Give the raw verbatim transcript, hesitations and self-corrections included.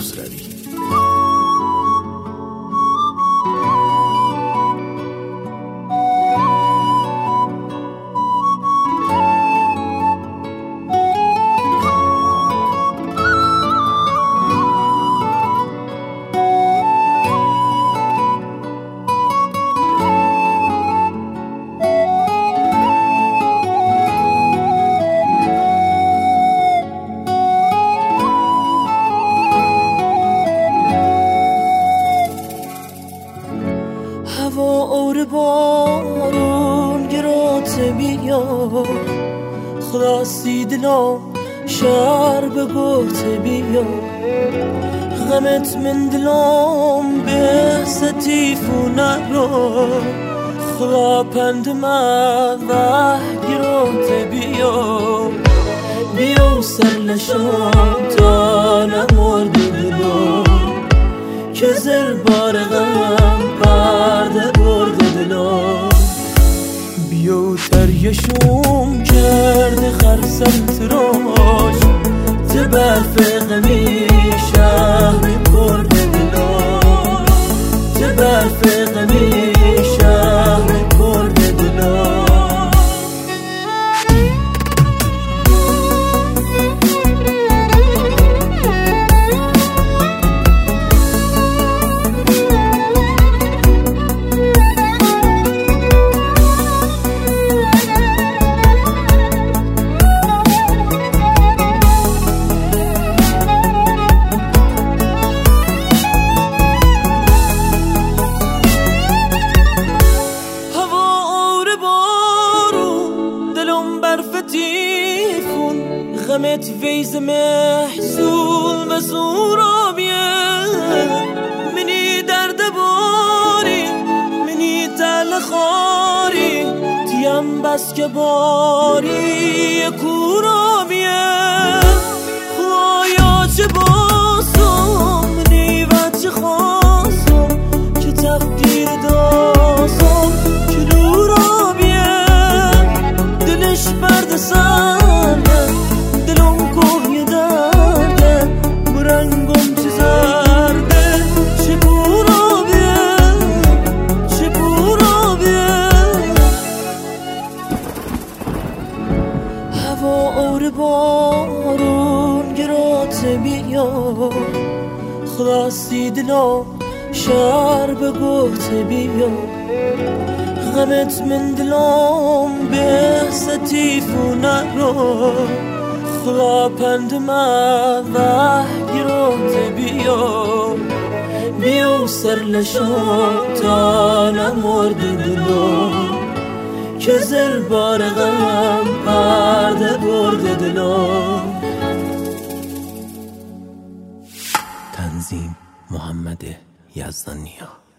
بگذروی. هوا اور بارون گرات بیا، خلاصی دلا شهر بگوت بیا. غمت من دلام به ستیفو نرو، خدا پند ما و گرات بیا. بیا سر لشام تا نمرد دلو، که زر بار غم پرده برده دلو. بیو تریشوم کرده خرسم تراش، تبرف غمی شهر برده دلو. تبرف غمی شهر برده دلو. غمت ویز محزون و زورابیه، منی درد باری منی تل خاری، تیم بس که باری کورابیه. خوایا چه باسم منی و چه خواستم، که تفکیر داستم که لورابیه. دلش برد سرده بارون گرات بیا، خلاصی دلا شهر بگوت بیا. غمت من دلام به ستیفو نرو، خدا پند ما و گرات بیا. بیو سر لشام تا نمرد دلو، که زر بار غم پرده برده دلو. تنظیم محمد یزدانیا.